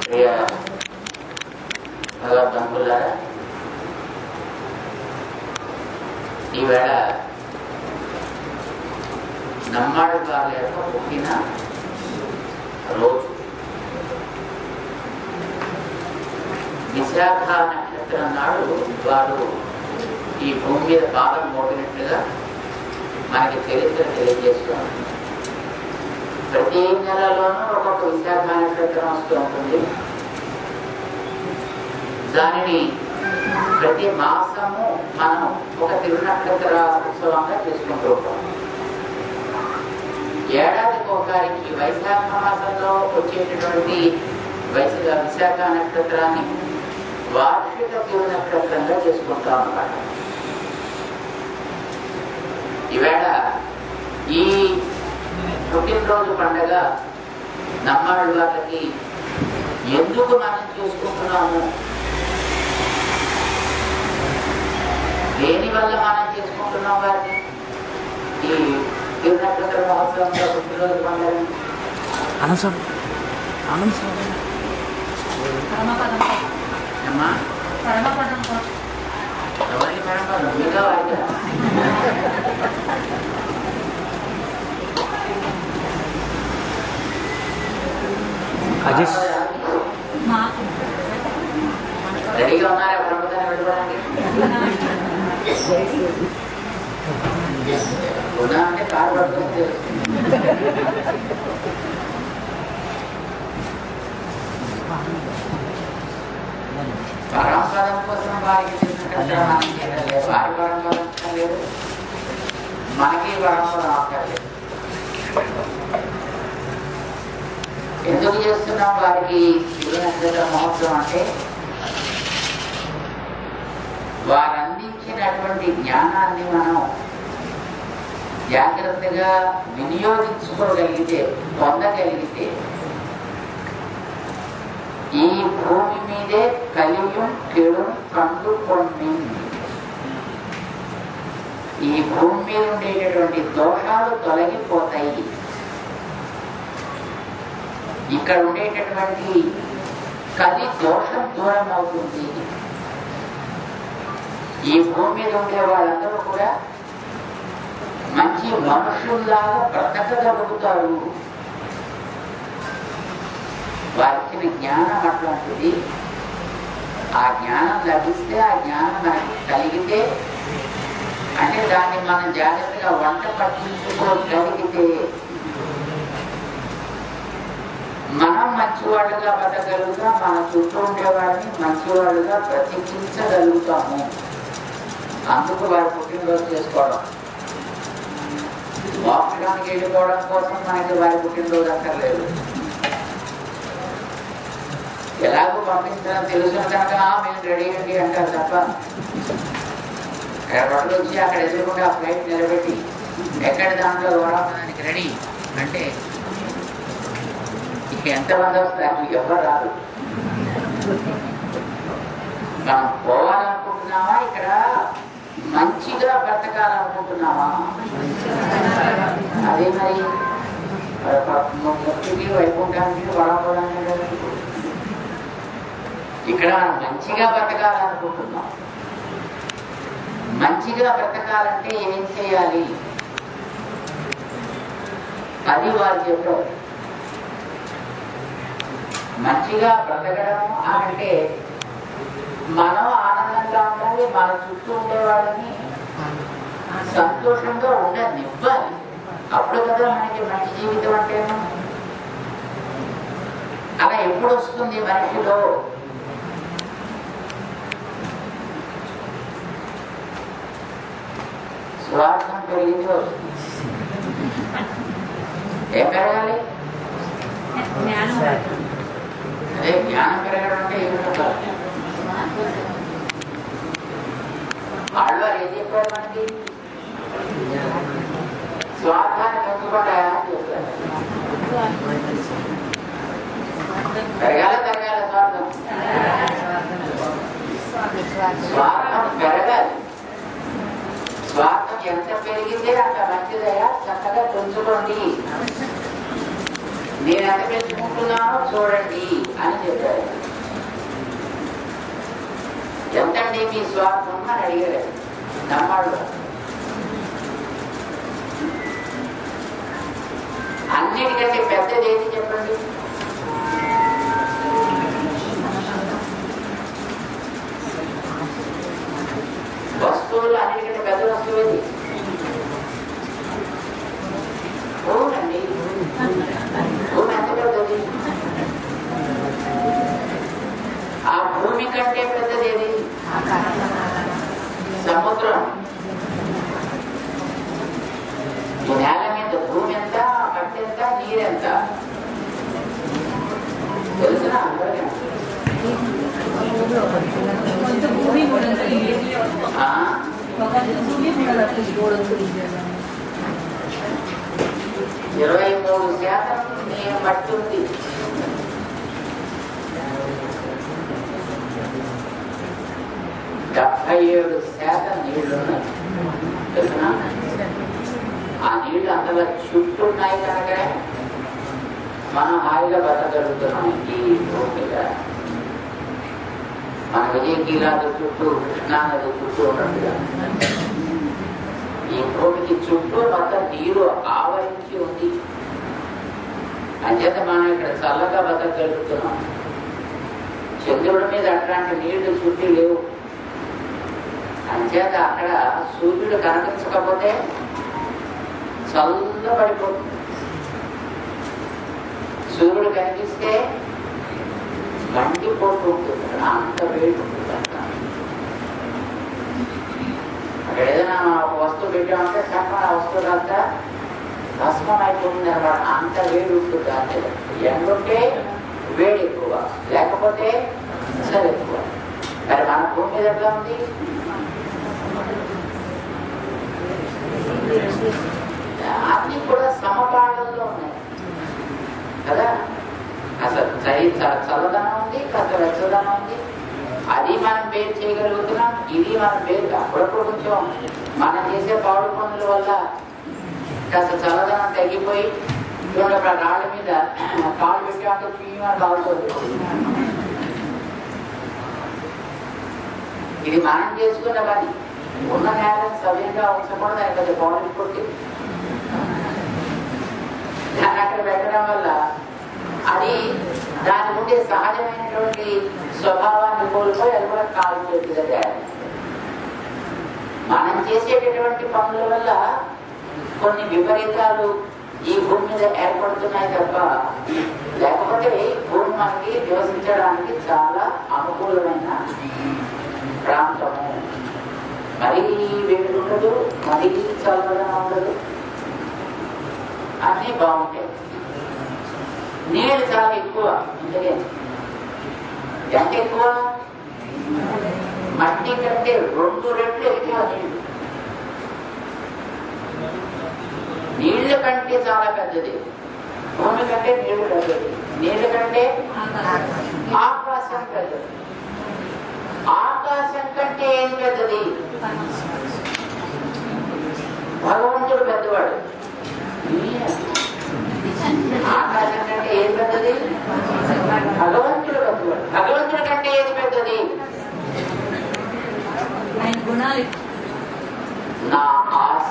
ప్రియ భగవద్బంధువులారా, ఈవేళ నమ్మాడు గారి యొక్క పుట్టిన రోజు. విశాఖ నక్షత్రం నాడు వారు ఈ భూమి మీద పాదం మోపినట్లుగా మనకి చరిత్ర తెలియజేస్తున్నారు. ప్రతి నెలలోనూ ఒక్కొక్క విశాఖ నక్షత్రం వస్తూ ఉంటుంది. దానిని ప్రతి మాసము మనం ఒక తిరునక్షత్ర ఉత్సవంగా చేసుకుంటూ ఉంటాం. ఏడాదికి ఒకసారికి వైశాఖ మాసంలో వచ్చేటటువంటి విశాఖ నక్షత్రాన్ని వార్షిక తిరునక్షత్రంగా చేసుకుంటాం అన్నమాట. ఈవేళ ఈ పుట్టినరోజు పండుగ నమ్మాళ్ళ వాళ్ళకి ఎందుకు మనం చేసుకుంటున్నాము, దేని వల్ల మనం చేసుకుంటున్నాం వారిని ఈ తిరునక్షత్ర మహోత్సవంలో పుట్టినరోజు పండుగ? ఎవరికి పరమపదం? మీగా వారిగా? రెడీగా ఉన్నారా పరమపదాన్ని పెట్టుకోవడానికి? ఉన్నా అంటే కారు పడుతుంది. పరమపదం కోసం వారికి వారి పరమపదం లేదు, మనకి పరమపదం అక్కర్లేదు. ఎందుకు చేస్తున్నాం వారికి తిరునక్షత్ర మహోత్సవం అంటే, వారు అందించినటువంటి జ్ఞానాన్ని మనం జాగ్రత్తగా వినియోగించుకోగలిగితే, పొందగలిగితే ఈ భూమి మీదే కలియుం కెడుం కండు కొన్ని, ఈ భూమి మీద ఉండేటటువంటి దోషాలు తొలగిపోతాయి. ఇక్కడ ఉండేటటువంటి కలి దోషం దూరం అవుతుంది. ఈ భూమి మీద ఉండే వాళ్ళందరూ కూడా మంచి మనుషుల్లాగా బ్రతకగలుగుతారు. వారిచ్చిన జ్ఞానం అట్లాంటిది. ఆ జ్ఞానం లభిస్తే, ఆ జ్ఞానం మనకి కలిగితే, అంటే దాన్ని మనం జాగ్రత్తగా వంట పట్టించుకోగలిగితే మనం మంచివాళ్ళుగా బతకగలుగుతాం, మన చుట్టూ ఉండేవాడిని మంచివాళ్ళుగా బ్రతికించగలుగుతాము. అందుకు వారి పుట్టినరోజు చేసుకోవడం, మోక్షానికి వెళ్ళిపోవడం కోసం మనకి వారి పుట్టినరోజు అక్కర్లేదు. ఎలాగో పంపించడం తెలుసు కనుక మేము రెడీ అండి అంటారు తప్ప, పట్టుకు వచ్చి అక్కడ ఎదురుకుండా ఆ ఫ్లైట్ నిలబెట్టి ఎక్కడ దాంట్లో వరానికి రెడీ అంటే ఎంతమంది వస్తారు? ఎవరు రాదు. మనం పోవాలనుకుంటున్నామా, ఇక్కడ మంచిగా బ్రతకాలనుకుంటున్నామా? అదే మరి ముక్తికి వైకుంఠానికి వరాపోవడానికి ఇక్కడ మంచిగా బ్రతకాలనుకుంటున్నాం. మంచిగా బ్రతకాలంటే ఏం చేయాలి అది వారు చెప్పారు. మంచిగా బ్రతకడం అంటే మనం ఆనందంగా ఉండాలి, మన చుట్టూ ఉండే వాళ్ళని సంతోషంగా ఉండనివ్వాలి. అప్పుడు కదా మనకి మంచి జీవితం అంటే. అలా ఎప్పుడు వస్తుంది మనిషిలో? స్వార్థం పెరిగింది వస్తుంది. ఏం పెరగాలి? అదే జ్ఞానం పెరగడం అంటే ఏమిటో వాళ్ళు ఏం చెప్పారు మనకి? స్వార్థాన్ని పెంచుకోవడా చెప్పారు. పెరగాల స్వార్థం? స్వార్థం పెరగాలి. స్వార్థం ఎంత పెరిగితే అంత మంచిదయ్యా, చక్కగా పెంచుకోండి. నేను ఎంత పెంచుకుంటున్నానో చూడండి అని చెప్పారు. ఎందుకండి మీ స్వార్థం అని అడిగారు నమ్మాడు. అన్నిటికంటే పెద్దది ఏది చెప్పండి? వస్తువులు అన్నిటికంటే పెద్ద వస్తువు ఏది? భూమండి. భూమి ఎంత పెద్దది? ఆ భూమి కంటే పెద్దది ఏది? సముద్రం. ఈ నేల మీద భూమి ఎంత, మట్టి ఎంత, నీరెంత తెలుసునా అందరికీ? 23% మట్టి ఉంది. నీళ్లున్నాయి తెలుసునా? ఆ నీళ్లు అంతగా చుట్టూ ఉన్నాయి కనుక మనం హాయిగా బతకగలుగుతున్నాం. ఈ భూమిక మన విజయకీలాది చుట్టూ, కృష్ణానది చుట్టూ ఉన్నట్టుగా ఈ భూమికి చుట్టూ మొత్తం నీరు ఆవరించి ఉంది. అంచేత మనం ఇక్కడ చల్లగా బతకగలుగుతున్నాం. చంద్రుడి మీద అట్లాంటి నీళ్లు చుట్టూ లేవు. అంచేత అక్కడ సూర్యుడు కనిపించకపోతే చల్లబడిపోతుంది. సూర్యుడు కనిపిస్తే మండిపోతూ ఉంటుంది. అంత వేడి ఉంటుంది. అక్కడ ఏదైనా ఒక వస్తువు పెట్టామంటే చక్కగా ఆ వస్తువు అంతా భస్మం అయిపోతుంది అనమాట. అంత వేడి ఉంటుంది. అంతే ఎండుంటే వేడి ఎక్కువ, లేకపోతే చలి ఎక్కువ. మరి మన భూమి మీద ఎట్లా ఉంది? అన్ని కూడా సమపాఠంలో ఉన్నాయి కదా. అసలు చల్లదనం ఉంది, కాస్త వెచ్చదనం ఉంది. అది మనం పేరు చేయగలుగుతున్నాం, ఇది మనం పేరు. అప్పుడప్పుడు కొంచెం మనం చేసే పాడు పనుల వల్ల కాస్త చల్లదనం తగ్గిపోయి చూడండి రాళ్ళ మీద కాళ్ళు పెట్టామంటే పీమని బాగుతుంది. ఇది మనం చేసుకున్న పని. ఉన్న నేలను సవ్యంగా ఉంచకూడదు. ఆయన కొంచెం పౌడర్ కొట్టి దాన్ని అక్కడ పెట్టడం వల్ల అది దాని ఉండే సహజమైనటువంటి స్వభావాన్ని కోల్పోయి అది కూడా కాలు చేతిగా తయారు. మనం చేసేటటువంటి పనుల వల్ల కొన్ని విపరీతాలు ఈ భూమి మీద ఏర్పడుతున్నాయి తప్ప, లేకపోతే భూమి మనకి నివసించడానికి చాలా అనుకూలమైన ప్రాంతము. మరీ వేడి ఉండదు, మరీ చల్లగా ఉండదు, అన్నీ బాగుంటాయి. నీళ్ళు చాలా ఎక్కువ. అందుకే ఎంత ఎక్కువ? మట్టి కంటే 2 రెట్లు ఎక్కువ నీళ్లు. నీళ్ల కంటే చాలా పెద్దది భూమి కంటే. నీళ్లు పెద్దది. నీళ్ళ కంటే ఆకాశం పెద్దది. ఆకాశం కంటే ఏం పెద్దది? భగవంతుడు పెద్దవాడు. ఆకాశం కంటే ఏది పెద్దది? భగవంతుడు పెద్దవాడు. భగవంతుడి కంటే ఏది పెద్దది? నా ఆశ.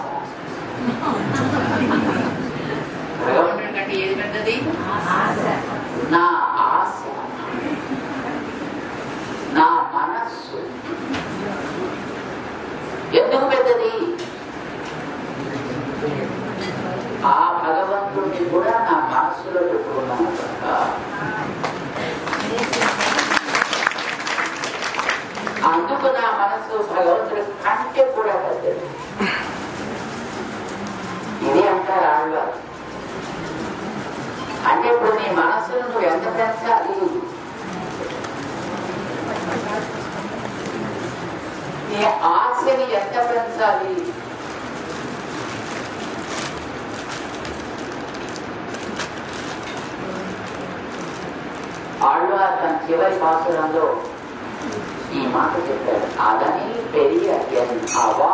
భగవంతుడి కంటే ఏది పెద్దది? నా ఆశ, నా మనస్సు. ఎందుకు పెద్దది? ఆ భగవంతుడిని కూడా నా మనస్సులో పెట్టుకున్నాను కనుక అందుకు నా మనస్సు భగవంతుడి కంటే కూడా పెద్దది. ఇది అంటారు ఆళ్వారు. అంటే ఇప్పుడు నీ మనస్సును నువ్వు ఎంత పెంచాలి? నీ ఆశని ఎంత పెంచాలి? ఆళ్వార్ తన చివరి పాసురంలో ఈ మాట చెప్పాడు. అదని పెరియ అవా.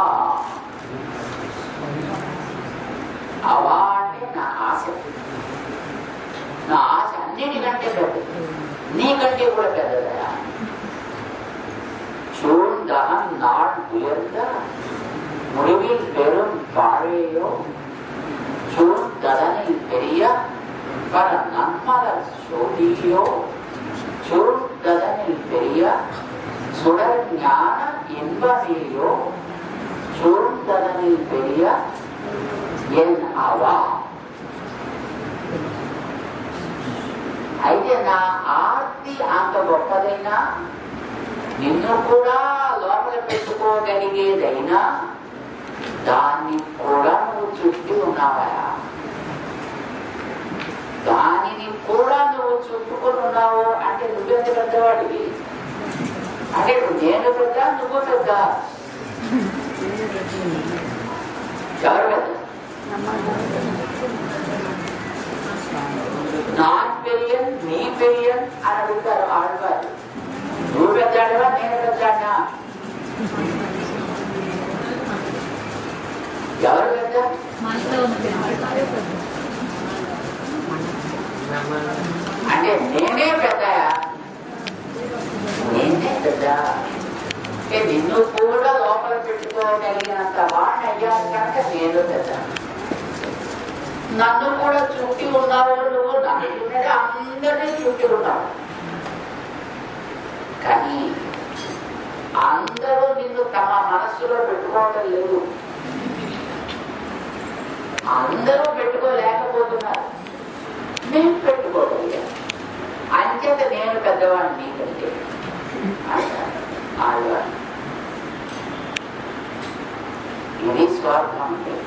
అవా అంటే నా ఆశ. నా ఆశ అన్నిటికంటే పెద్దది, నీకంటే కూడా పెద్దదా? చూడ தகன் நாள் உயர்ந்த முடிவில் பெரும் பாழையோ சூழ்ந்ததனில் பெரிய பல நன்மலர் சோதியோ சூழ்ந்ததனில் பெரிய சுடர் ஞான இன்பமையோ சூழ்ந்ததனில் பெரிய ఎన్ అవా. అయితే నా ఆర్తి అంత గొప్పదైనా నిన్ను కూడా లోపల పెట్టుకోగలిగేదైనా దాన్ని కూడా నువ్వు చుట్టి ఉన్నావా? దానిని కూడా నువ్వు చుట్టుకొని ఉన్నావు అంటే నువ్వెంత పెద్దవాడివి? అంటే నేను పెద్ద, నువ్వు పెద్ద. ఎవరు పెద్ద? నాన్ పెరియన్ నీ పెరియన్ అని అడుగుతారు ఆడవారు. నువ్వు పెద్దాడువా, నేను పెద్దాడినా? ఎవరు పెద్ద? అంటే నేనే పెద్దయా? నేనే పెద్ద. నిన్ను కూడా లోపల పెట్టుకోగలిగినంత వాడిని అయ్యాను కనుక నేను పెద్ద. నన్ను కూడా చుట్టి ఉన్నావు నువ్వు. నన్ను అందరినీ చుట్టి ఉన్నావు. కానీ అందరూ నిన్ను తమ మనస్సులో పెట్టుకోవడం లేదు. అందరూ పెట్టుకోలేకపోతున్నారు. నేను పెట్టుకోగలిగాను. అంచేత నేను పెద్దవాడిని నీకంటే ఆడవాడిని. ఇది స్వార్థం.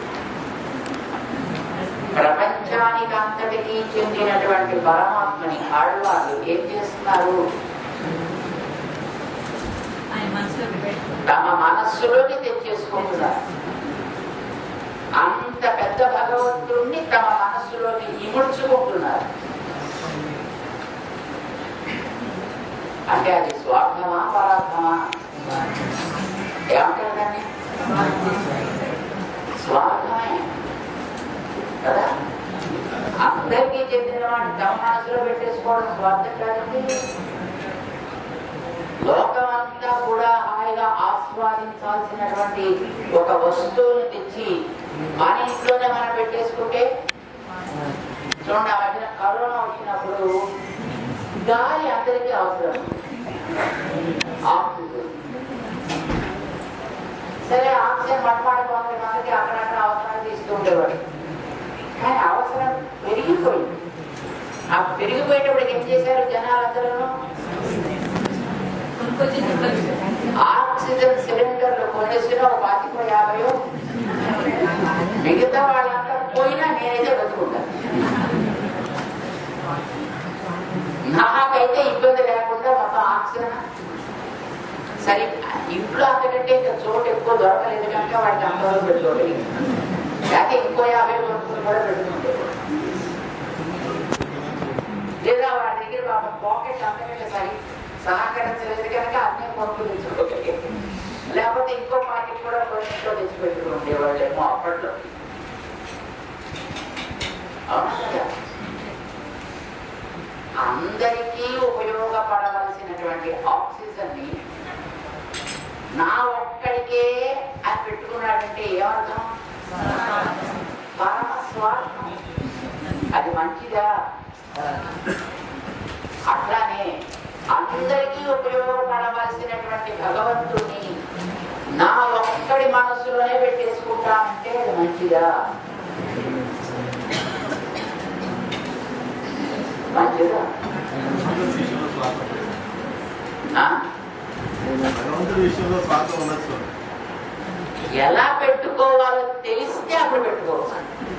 ప్రపంచానికి అంతటికీ చెందినటువంటి పరమాత్మని ఆడవాళ్ళు ఏం చేస్తున్నారు? తమ మనస్సులోకి తెచ్చేసుకుంటున్నారు. అంత పెద్ద భగవంతుడిని తమ మనస్సులోకి ఇముడ్చుకుంటున్నారు. అంటే అది స్వార్థమా పరార్థమా? ఏమంటారు దాన్ని? స్వార్థమే కదా. అందరికీ చెందిన వాడిని తమ మనసులో పెట్టేసుకోవడం స్వార్థం కాదండి. లోకమంతా కూడా హాయిగా ఆస్వాదించాల్సినటువంటి ఒక వస్తువుని తెచ్చి మన ఇంట్లోనే మనం పెట్టేసుకుంటే చూడండి. ఆ మధ్యన కరోనా వచ్చినప్పుడు గాలి అందరికీ అవసరం. ఆక్సిజన్ సరే, ఆక్సిజన్ మట్మాడుకోవాలి మనకి అక్కడక్కడ అవసరాలు తీసుకుంటేవాడు. కానీ అవసరం పెరిగిపోయింది. ఆ పెరిగిపోయేటప్పుడు ఏం చేశారు జనాలందరూ? ఆక్సిజన్ సిలిండర్లు కొనేసిన 25-50 మిగతా వాళ్ళంతా పోయినా నేనైతే బతుకుంటాను. నాకైతే ఇబ్బంది లేకుండా మొత్తం ఆక్సిజన్. సరే, ఇంట్లో అంతకంటే ఇంకా చోటు ఎక్కువ దొరకలేదు కనుక వాడికి అంతవరకు పెట్టుకోలేదు. లేకపోతే ఇంకో 50 వరకు కూడా పెట్టుకుంటే లేదా వాడి దగ్గర బాబా పాకెట్ అంతకంటే సహకరించలేదు కనుక అన్ని పంపులు తెచ్చుకోగలిగారు. లేకపోతే ఇంకో పాకెట్ కూడా కొన్నింట్లో తెచ్చి పెట్టుకుంటే వాళ్ళేమో అప్పట్లో. అవునా కదా? అందరికీ ఉపయోగపడవలసినటువంటి ఆక్సిజన్ ని నా ఒక్కడికే అని పెట్టుకున్నాడంటే ఏమర్థం? పరమ స్వార్థం. అది మంచిదా? అట్లానే అందరికీ ఉపయోగపడవలసినటువంటి భగవంతుని నా ఒక్కడి మనస్సులోనే పెట్టేసుకుంటానంటే అది మంచిదా? మంచిదా? ఎలా పెట్టుకోవాలో తెలిస్తే అప్పుడు పెట్టుకోవాలి.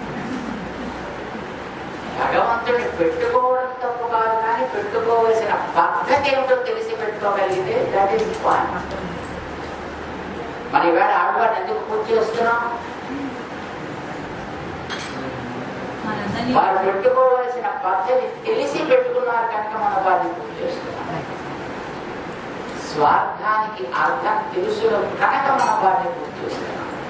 భగవంతుడిని పెట్టుకోవడం తప్పు కాదు, కానీ పెట్టుకోవలసిన పద్ధతి ఏమిటో తెలిసి పెట్టుకోగలిగితే దట్ ఈస్ పాయింట్. మన ఈవేళ ఆడవాడిని ఎందుకు పూజ చేస్తున్నాం? వారు పెట్టుకోవలసిన పద్ధతి తెలిసి పెట్టుకున్నారు కనుక మనం వారిని పూజ చేస్తున్నాం. స్వార్థానికి అర్థం తెలుసు కనుక మనం వారిని పూజ చేస్తున్నాం.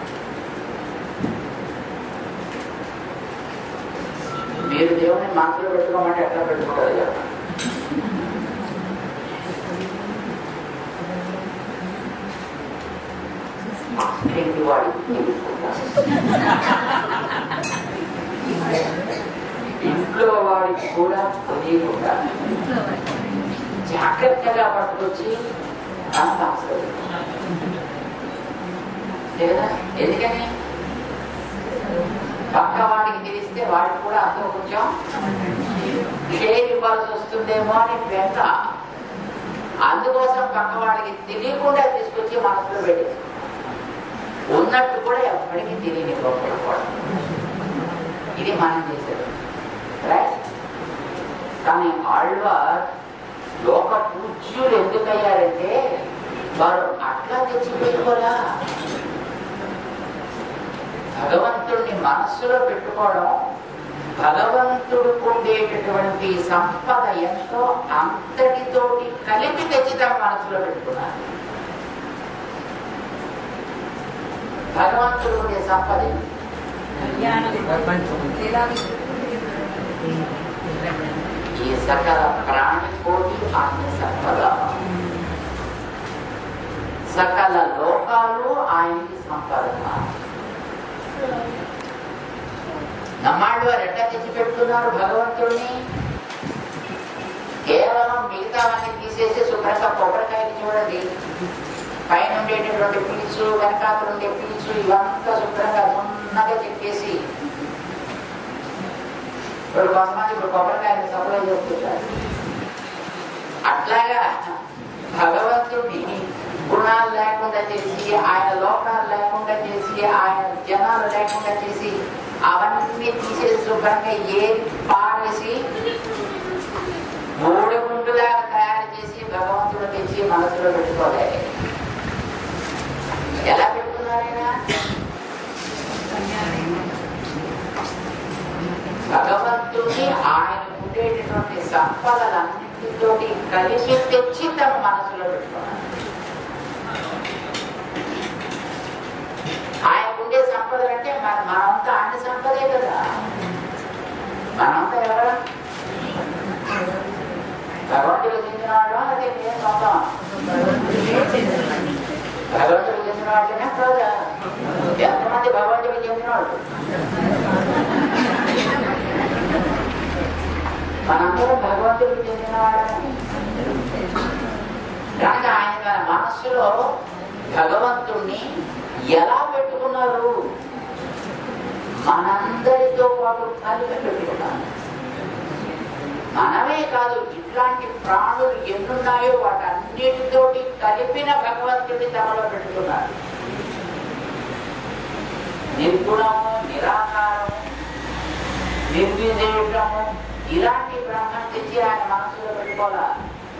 మీరు దేవుని మనసులో పెట్టుకోమంటే ఎట్లా పెట్టుకుంటారు కదా? ఇంట్లో వాడికి కూడా తెలియకుండా జాగ్రత్తగా పట్టుకొచ్చి అంత లేదా ఎందుకని పక్క వాడికి తెలిస్తే వాడికి కూడా అందులో కొంచెం షేర్ ఇవ్వాల్సి వస్తుందేమో అని వెంట, అందుకోసం పక్క వాడికి తెలియకుండా తీసుకొచ్చి మనసులో పెట్టేసి ఉన్నట్టు కూడా ఎప్పటికీ తెలియని గొప్పపడకూడదు. ఇది మనం చేసేది రైట్. కానీ ఆళ్వార్ లోక పూజ్యులు ఎందుకయ్యారంటే వారు అట్లా తెచ్చిపెట్టుకోరా, భగవంతుడిని మనస్సులో పెట్టుకోవడం, భగవంతుడు పొందేటటువంటి సంపద ఎంతో అంతటితోటి కలిపి తెచ్చి తమ మనసులో పెట్టుకున్నారు. భగవంతుడు ఉండే సంపద ఈ సకల ప్రాణి కోటి ఆయన సంపద, సకల లోకాలు ఆయనకి సంపద. నమ్మాళ్ళు వారు ఎట్లా తెచ్చిపెట్టుకున్నారు భగవంతుడిని? కేవలం మిగతావన్నీ తీసేసి శుభ్రంగా కొబ్బరికాయని చూడండి, పైన ఉండేటటువంటి పీచు, వెనకాతలు ఉండే పీచు, ఇవంతా శుభ్రంగా నున్నగా చెక్కేసి ఇప్పుడు కొంతమంది ఇప్పుడు కొబ్బరికాయని సప్లై చేస్తుంటారు. అట్లాగా భగవంతుడిని గుణాలు లేకుండా చేసి, ఆయన లోకాలు లేకుండా చేసి, ఆయన జనాలు లేకుండా చేసి, అవన్నీ తీసేసి శుభ్రంగా ఏది పారేసి మూడు గుండులాగా తయారు చేసి భగవంతుడు తెచ్చి మనసులో పెట్టుకోలేదు. ఎలా పెట్టుకున్నారైనా? భగవంతుడిని ఆయన ఉండేటటువంటి సంపదలన్నింటితోటి కలిసి తెచ్చి తమ మనసులో పెట్టుకున్నారు. ఆయన ఉండే సంపదలు అంటే మనంతా ఆయన సంపదే కదా. మనంతా ఎవరు? భగవంతుడు చెందిన వాళ్ళు అంటే నేను సొంతం భగవంతుడు చెందిన వాళ్ళనే కాదా? ఎంతమంది భగవంతుడు చెందిన వాళ్ళు? మనందరం భగవంతుడికి చెందిన వాళ్ళని. కనుక ఆయన తన మనస్సులో భగవంతుణ్ణి ఎలా పెట్టుకున్నారు? మనందరితో పాటు కలిపి పెట్టుకున్నారు. మనమే కాదు, ఇట్లాంటి ప్రాణులు ఎన్నున్నాయో వాటన్నిటితోటి కలిపిన భగవంతుడిని తమలో పెట్టుకున్నారు. నిర్గుణము, నిరాకారము, నిర్విశేషము, ఇలాంటి బ్రహ్మను తెచ్చి ఆయన మనసులో పెట్టుకోవాలి.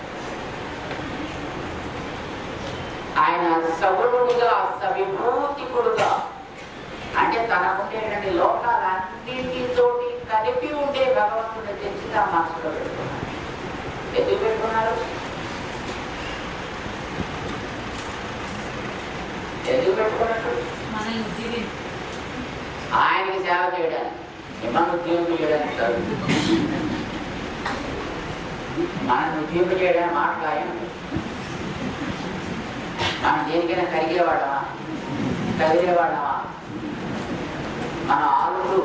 ఆయన సగుణుడుగా, సవిభూతికుడుగా, అంటే తనకుండేటువంటి లోకాలన్నింటితోటి కలిపి ఉండే భగవంతుడిని తెచ్చి తన మనసులో పెట్టుకున్నారు. ఎందుకు పెట్టుకున్నారు? ఎందుకు పెట్టుకున్నట్టు? ఆయనకి సేవ చేయడానికి, మిమ్మల్ని ఉద్యోగం చేయడానికి కాదు. మనల్ని ఉద్యోగం చేయడానికి మాట్లాడాలి. మనం దేనికైనా కరిగేవాడమా? కదిలేవాడమా? మన ఆలుడు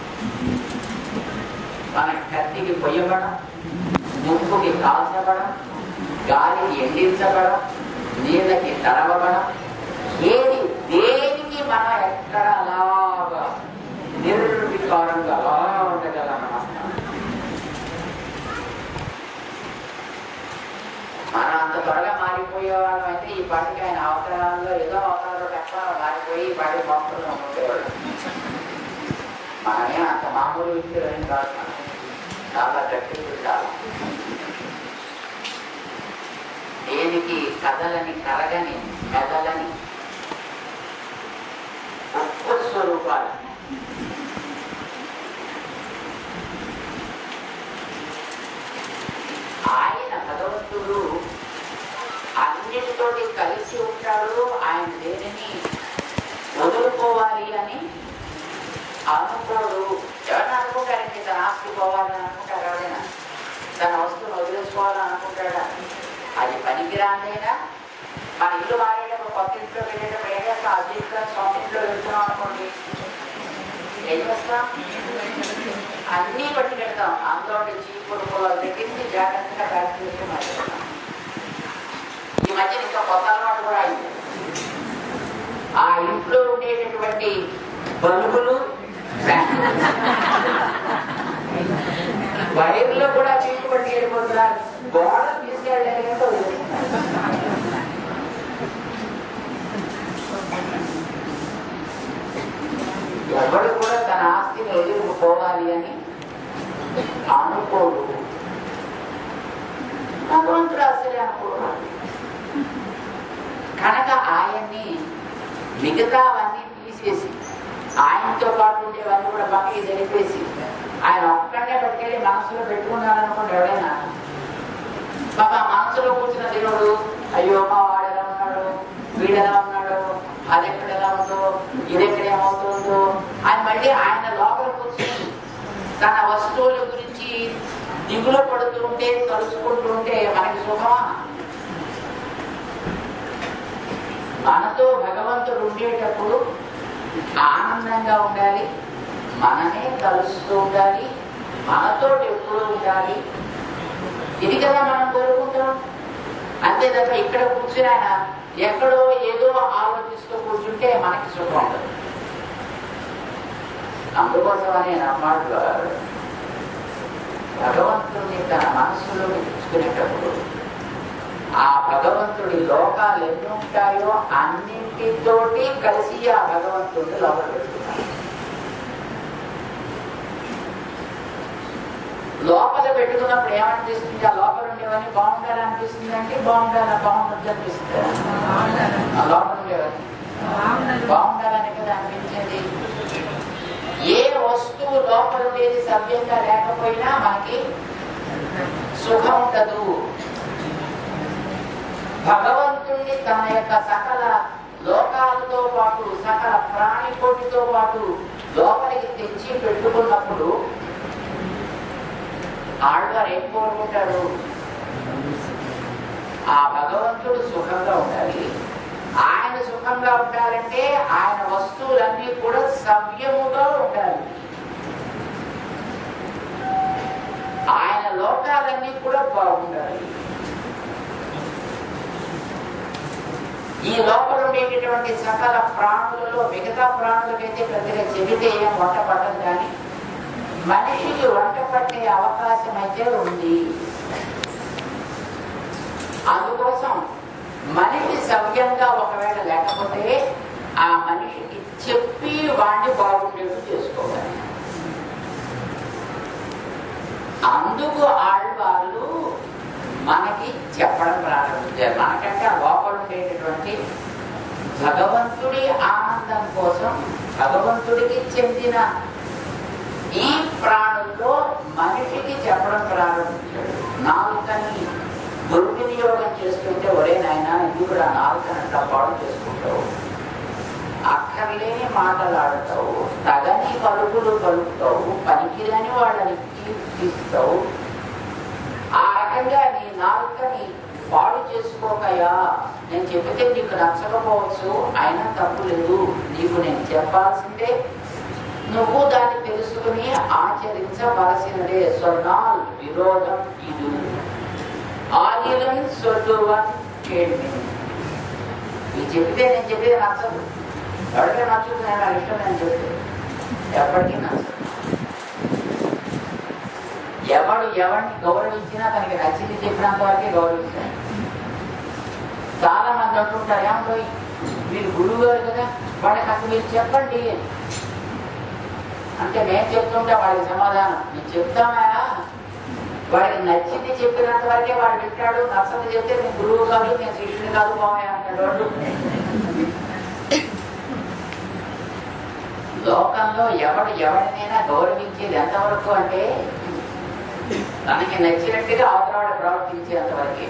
మన కత్తికి పొయ్యబడం, ముక్కుకి కాల్చబడం, గాలికి ఎండించబడం, నీళ్ళకి తడవబడం, ఏది దేనికి మనం ఎక్కడ అలాగా నిర్వికారంగా అలా ఉండగలమా? మనం అంత త్వరగా మారిపోయే వాళ్ళం అయితే ఈ పాటికి ఆయన అవసరాల్లో ఏదో అవసరాలు తక్కువ మారిపోయి ఈ పాటి మామూలు ఉండేవాళ్ళు. మనమే అంత మామూలు విషయం కాదు, మనం చాలా గట్టి ఉండాలి. దేనికి కదలని, కరగని, మెదలని ఒక్క స్వరూపాలు. ఆయన భగవంతుడు అన్నిటితోటి కలిసి ఉంటాడు. ఆయన దేనిని వదులుకోవాలి అని అనుకోడు. ఎవరైనా అనుకుంటారండి తన ఆస్తి పోవాలని అనుకుంటారు? ఎవరైనా తన వస్తువును వదిలేసుకోవాలని అనుకుంటాడా? అది పనికిరాందైనా మన ఇల్లు మారేటప్పుడు కొత్త ఇంట్లో వెళ్ళేటప్పుడు ఏం చేస్తాం? అజీవితం సొంత ఇంట్లో వెళ్తున్నాం అనుకోండి, ఏం చేస్తాం? అన్నీ బట్టి పెడతాం. అందులో చీపురు పొలాలు దగ్గరికి జాగ్రత్తగా ప్యాక్ చేసి మాట్లాడతాం. ఈ మధ్య ఇంకా కొత్త అలవాటు కూడా అయింది. ఆ ఇంట్లో ఉండేటటువంటి బల్బులు వైర్లో కూడా చీపు పట్టి వెళ్ళిపోతున్నారు. గోడ తీసుకెళ్ళలేదో ఎవరు కూడా తన ఆస్తిని ఎదుర్కోవాలి అని అనుకోడు. భగవంతుడు అసలే అనుకోడు. కనుక ఆయన్ని మిగతావన్నీ తీసేసి ఆయనతో పాటు ఉండేవన్నీ కూడా పక్కకి జరిపేసి ఆయన ఒక్కడే పట్టుకెళ్ళి మనసులో పెట్టుకున్నాడనుకోండి. ఎవడైనా పాప మనసులో కూర్చున్న దేవుడు, అయ్యో మా వాడు ఎలా ఉన్నాడు, వీడు ఎలా ఉన్నాడు, అది ఎక్కడ ఎలా ఉందో, ఇది ఎక్కడ ఏమవుతుందో అని మళ్ళీ ఆయన లోపల కూర్చుని తన వస్తువుల గురించి దిగులు పడుతూ ఉంటే, తలుచుకుంటూ ఉంటే మనకి సుఖమా? మనతో భగవంతుడు ఉండేటప్పుడు ఆనందంగా ఉండాలి, మనమే తలుస్తూ ఉండాలి, మనతో ఎప్పుడూ ఉండాలి. ఇది కదా మనం కోరుకుంటాం. అంతే తప్ప ఇక్కడ కూర్చుని ఆయన ఎక్కడో ఏదో ఆలోచిస్తూ కూర్చుంటే మనకి సుఖం ఉండదు. అందుకోసమని నమ్మాడు భగవంతుడిని తన మనస్సులో తెచ్చుకునేటప్పుడు ఆ భగవంతుడి లోకాలు ఎన్ని ఉంటాయో అన్నింటితోటి కలిసి ఆ భగవంతుడిని లోపల పెట్టుకున్నాడు. లోపల పెట్టుకున్నప్పుడు ఏమనిపిస్తుంది? ఆ లోపల ఉండేవన్నీ బాగుండాలి అనిపిస్తుంది అంటే బాగుండాలి, బాగుండద్దు అనిపిస్తుంది. ఆ లోపల ఉండేవన్నీ బాగుండాలని కదా అనిపించేది. ఏ వస్తువు లోపల ఉండేది సవ్యంగా లేకపోయినా మనకి సుఖం ఉండదు. భగవంతుణ్ణి తన యొక్క సకల లోకాలతో పాటు సకల ప్రాణికోటితో పాటు లోపలికి తెచ్చి పెట్టుకున్నప్పుడు ఆళ్వారు ఏం కోరుకుంటారు? ఆ భగవంతుడు సుఖంగా ఉండాలి. ఆయన సుఖంగా ఉండాలంటే ఆయన వస్తువులన్నీ కూడా సవ్యముగా ఉండాలి. ఆయన లోకాలన్నీ కూడా బాగుండాలి. ఈ లోపల ఉండేటటువంటి సకల ప్రాణులలో మిగతా ప్రాణులకైతే పెద్దగా చెబితే ఏం వంట పట్టదు, కానీ మనిషికి వంట పట్టే అవకాశం అయితే ఉంది. అందుకోసం మనిషి సవ్యంగా ఒకవేళ లేకపోతే ఆ మనిషికి చెప్పి వాడిని బాగుండేట్టు చేసుకోవాలి. అందుకు ఆళ్వార్లు మనకి చెప్పడం ప్రారంభించారు. మనకంటే ఆ లోపల ఉండేటటువంటి భగవంతుడి ఆనందం కోసం భగవంతుడికి చెందిన ఈ ప్రాణుల్లో మనిషికి చెప్పడం ప్రారంభించాడు. నాలుకని దుర్వినియోగం చేస్తుంటే ఒరే నాయన ఇది కూడా నాలుకనంతా పాడు చేసుకుంటావు, అక్కర్లేని మాటలాడతావు, తగని పలుకులు పలుకుతావు, పనికిరాని వాళ్ళని కీర్తిస్తావు, ఆ రకంగా నీ నాలుకని పాడు చేసుకోకయా. నేను చెబితే నీకు నచ్చకపోవచ్చు, అయినా తప్పు లేదు, నీకు నేను చెప్పాల్సిందే, నువ్వు దాన్ని తెలుసుకుని ఆచరించవలసినదే. స్వర్ణాల్ విరోధం ఇది ఆగిలం స్వర్గవన్ కేడ్మి. ఇది చెప్తే నేను చెప్పేది నచ్చదు, ఎవరికైనా నచ్చుతుంది, నాకు ఇష్టం నేను చెప్తే ఎప్పటికీ నచ్చదు. ఎవడు ఎవరిని గౌరవించినా తనకి నచ్చింది చెప్పినంత వరకే గౌరవించాలి. చాలా మంది అంటుంటారు, ఏమంటో మీరు గురువు గారు కదా వాడికి అసలు మీరు చెప్పండి అంటే మేము చెప్తుంటే వాడికి సమాధానం నేను చెప్తామా, వాడికి నచ్చింది చెప్పినంత వరకే వాడు వింటాడు, నచ్చని చెప్తే నేను గురువు కాదు, నేను శిష్యుని కాదు బావే అంటాడు వాడు. లోకంలో ఎవడు ఎవరినైనా గౌరవించేది ఎంతవరకు అంటే తనకి నచ్చినట్టుగా అవతలవాడు ప్రవర్తించేంతవరకే.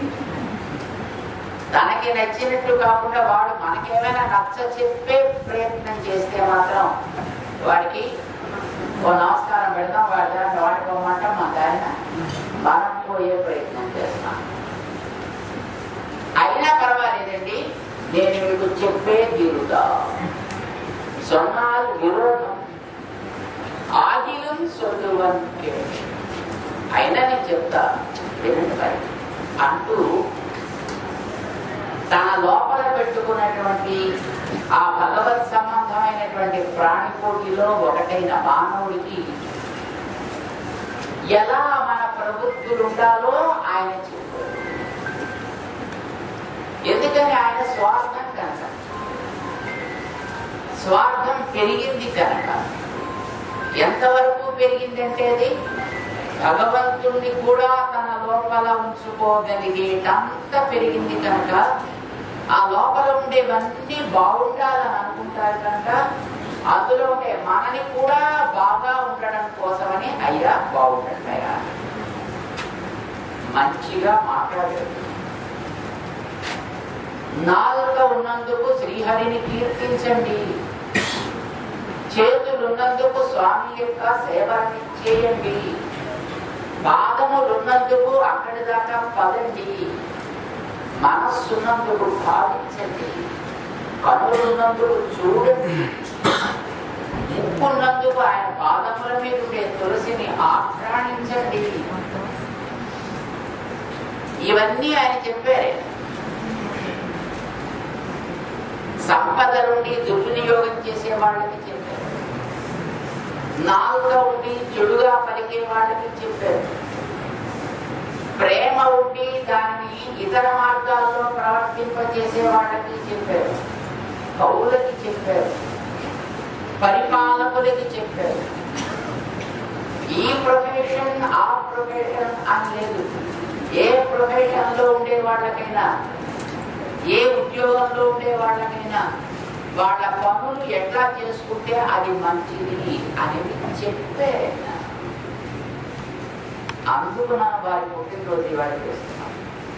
తనకి నచ్చినట్టు కాకుండా వాడు మనకేమైనా నచ్చ చెప్పే ప్రయత్నం చేస్తే మాత్రం వాడికి ఓ నమస్కారం పెడతాం, వాడి దాన్ని వాడుకోమంటాం, మా దాన్ని మనం పోయే ప్రయత్నం చేస్తాం. అయినా పర్వాలేదండి, నేను మీకు చెప్పే తీరుతా. సొన్నాల్ విరోధం ఆగిలం సొల్లువన్ అయినా నేను చెప్తా వినండి మరి అంటూ తన లోపల పెట్టుకున్నటువంటి ఆ భగవత్ సంబంధమైనటువంటి ప్రాణికోటిలో ఒకటైన మానవుడికి ఎలా మన ప్రవృత్తులు ఉండాలో ఆయన చెప్పారు. ఎందుకని ఆయన స్వార్థం కనుక, స్వార్థం పెరిగింది కనుక. ఎంతవరకు పెరిగిందంటే అది భగవంతుణ్ణి కూడా తన లోపల ఉంచుకోగలిగేటంత పెరిగింది కనుక ఆ లోపల ఉండేవన్నీ బాగుండాలని అనుకుంటారు కనుక అందులో ఉండే మనని కూడా బాగా ఉండడం కోసమని అయ్యా బాగుండండి, అయ్యా మంచిగా మాట్లాడారు. నాలుక ఉన్నందుకు శ్రీహరిని కీర్తించండి, చేతులున్నందుకు స్వామి యొక్క సేవని చేయండి, పాదములున్నందుకు అక్కడి దాకా పదండి, మనస్సున్నందుకు భావించండి, కనులున్నందుకు చూడండి, ముక్కున్నందుకు ఆయన పాదముల మీద ఉండే తులసిని ఆక్రాణించండి. ఇవన్నీ ఆయన చెప్పారే. సంపద నుండి దుర్వినియోగం చేసే వాళ్ళకి చెప్పారు, నాలుక ఉండి చెడుగా పలికే వాళ్ళకి చెప్పారు, ప్రేమ ఉండి దానిని ఇతర మార్గాల్లో ప్రవర్తింపజేసే వాళ్ళకి చెప్పారు, కవులకి చెప్పారు, పరిపాలకులకి చెప్పారు. ఈ ప్రొఫెషన్ ఆ ప్రొఫెషన్ అని లేదు. ఏ ప్రొఫెషన్ లో ఉండే వాళ్ళకైనా, ఏ ఉద్యోగంలో ఉండే వాళ్ళకైనా వాళ్ళ పనులు ఎట్లా చేసుకుంటే అది మంచిది అనేది చెప్పే. అందుకు మనం వారి పుట్టినరోజు ఇవాళ చేస్తున్నాం.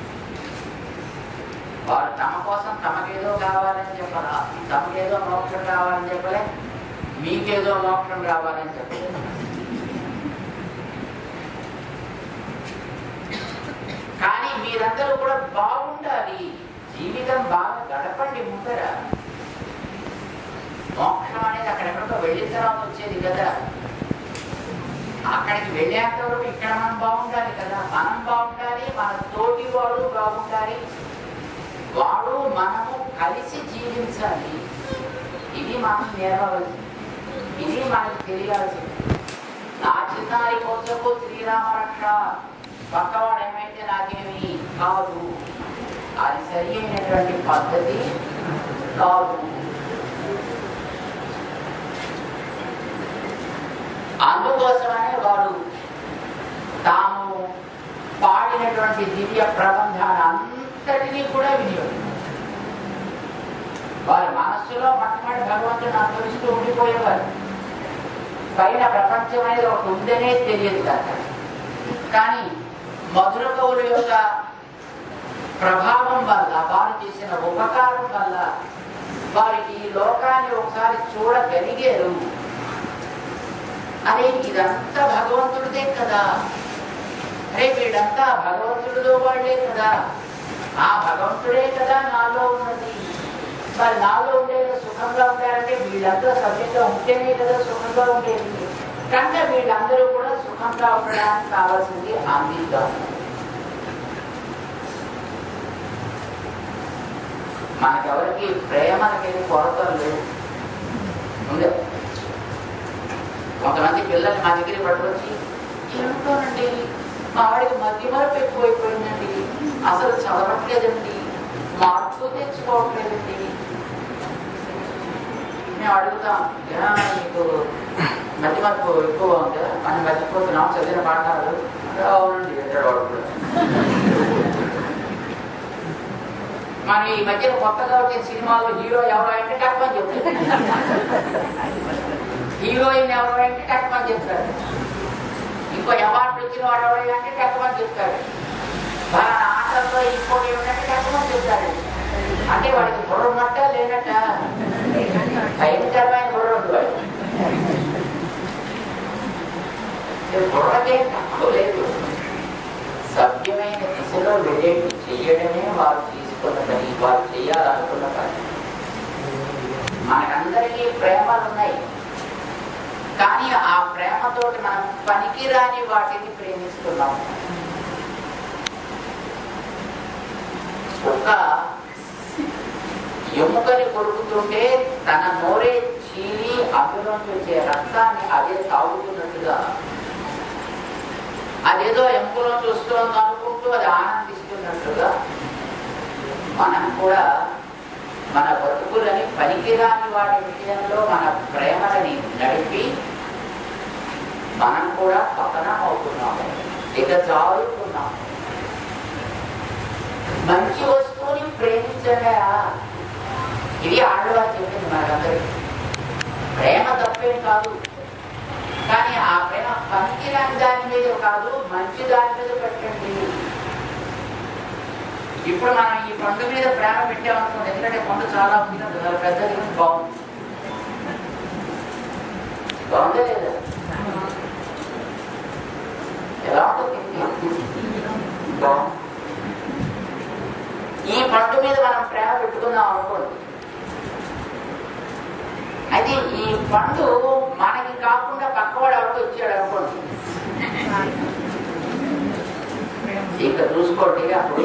వారు తమ కోసం తమకేదో కావాలని చెప్పరా, తమకేదో మోక్షం కావాలని చెప్పలే, మీకేదో మోక్షం రావాలని చెప్పలేదు. కానీ మీరందరూ కూడా బాగుండాలి, జీవితం బాగా గడపండి. ముందర మోక్షం అనేది అక్కడెక్కడికో వెళ్ళిన తర్వాత వచ్చేది కదా. అక్కడికి వెళ్ళేంత వరకు ఇక్కడ మనం బాగుండాలి కదా. మనం బాగుండాలి, మన తోటి వాడు బాగుండాలి, వాడు మనము కలిసి జీవించాలి. ఇది మనం నేర్వవలసింది, ఇది మనకు తెలియాల్సింది. నా చిన్నారి కోసకు శ్రీరామ రక్ష, పక్కవాడు ఏమైతే నాకేమి కాదు, అది సరి అయినటువంటి పద్ధతి కాదు. అందుకోసమనే వారు తాము పాడినటువంటి దివ్య ప్రబంధాన్ని అంతటినీ కూడా వినియోగం. వారి మనస్సులో మొట్టమొదటి భగవంతుని అనుభవిస్తూ ఉండిపోయేవారు. పైన ప్రపంచం అనేది ఒకటి ఉందనే తెలియదు కదా. కానీ మధుర కవుల యొక్క ప్రభావం వల్ల, వారు చేసిన ఉపకారం వల్ల వారికి ఈ లోకాన్ని ఒకసారి చూడగలిగారు. అరే ఇదంతా భగవంతుడిదే కదా, అరే వీడంతా భగవంతుడితో వాళ్ళే కదా, ఆ భగవంతుడే కదా నాలో ఉన్నది. మరి నాలో ఉండే సుఖంగా ఉండాలంటే వీళ్ళంతా సభ్యంగా ఉంటేనే కదా సుఖంగా ఉండేది. కనుక వీళ్ళందరూ కూడా సుఖంగా ఉండడానికి కావాల్సింది అందిద్దాం. మనకెవరికి ప్రేమకి కొరతలు లేవు. ఉండే కొంతమంది పిల్లల్ని మా దగ్గరికి పట్టుకొచ్చి, ఏమిటోనండి మా వాడికి మధ్య మరపు ఎక్కువైపోయిందండి, అసలు చదవట్లేదండి, మార్కులు తెచ్చుకోవట్లేదండి. మేము అడుగుతాం, నీకు మధ్య మరపు ఎక్కువ ఉందా, మనం మర్చిపోతున్నాం చదివిన పాఠాలు. అవునండి అంటాడు వాడు కూడా. మన ఈ మధ్యన కొత్తగా వచ్చే సినిమాలో హీరో ఎవరో అంటే టక్మని చెప్తారు, హీరోయిన్ ఎవరో అంటే టక్మని చెప్తారు, ఇంకో అవార్డు వచ్చిన వాడు ఎవరో అంటే టక్మని చెప్తాడు, మన ఆటల్లో ఇంకోటి ఏమిటంటే టక్మని చెప్తాడు. అంటే వాడికి బుర్ర ఉన్నట్ట లేనట్ట, భయంకరమైన బుర్ర ఉంది వాడు. బుర్రకే తక్కువ లేదు. సభ్యమైన దిశలో వెళ్ళేట్టు చెయ్యడమే వారు తీసుకున్న పని, వారు చేయాలనుకున్న పని. ప్రేమతోటి మనం పనికిరాని వాటిని ప్రేమిస్తున్నాము. ఒక ఎముకని కొరుకుతుంటే తన నోరే చీలి అందులోంచి వచ్చే రక్తాన్ని అదే తాగుతున్నట్టుగా, అదేదో ఎముకలోంచి వస్తుంది అనుకుంటూ అది ఆనందిస్తున్నట్టుగా మనం కూడా మన బతుకులని పనికిరాని వాటి విషయంలో మన ప్రేమలని నడిపి మనం కూడా పతనం అవుతున్నాము, దిగజారుతున్నాము. మంచి వస్తువుని ప్రేమించగా ఇది ఆడవారు చెప్పింది మనకందరికీ. ప్రేమ తప్పేం కాదు, కానీ ఆ ప్రేమ పనికిరాని దాని మీద కాదు, మంచి దాని మీద పెట్టండి. ఇప్పుడు మనం ఈ పండు మీద ప్రేమ పెట్టామనుకోండి, ఎందుకంటే పండు చాలా ఉంది కదా, చాలా పెద్దది, బాగుంది, బాగుందా లేదా, ఎలా ఉంటుంది, బాగుంది. ఈ పండు మీద మనం ప్రేమ పెట్టుకుందాం అనుకోండి, అయితే ఈ పండు మనకి కాకుండా పక్కవాడు ఎవరికి వచ్చాడు అనుకోండి, ఇక చూసుకోండి అప్పుడు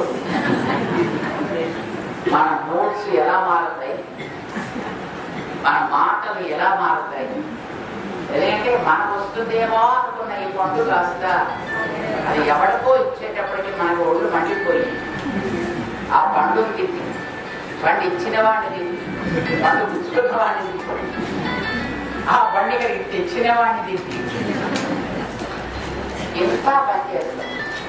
మన మూడ్స్ ఎలా మారుతాయి, మన మాటలు ఎలా మారుతాయి. ఎందుకంటే మనకు వస్తుందేమో అనుకున్న ఈ పండు కాస్త అది ఎవరికో ఇచ్చేటప్పటికి మనకు ఒళ్ళు మండిపోయి ఆ పండుని తిట్టి, పండు ఇచ్చిన వాడిని తిట్టి, పండు పుచ్చుకున్న వాడిని తిట్టి, ఆ పండు ఇక్కడికి తెచ్చిన వాడిని తిట్టి ఎంత పని చేస్తాం.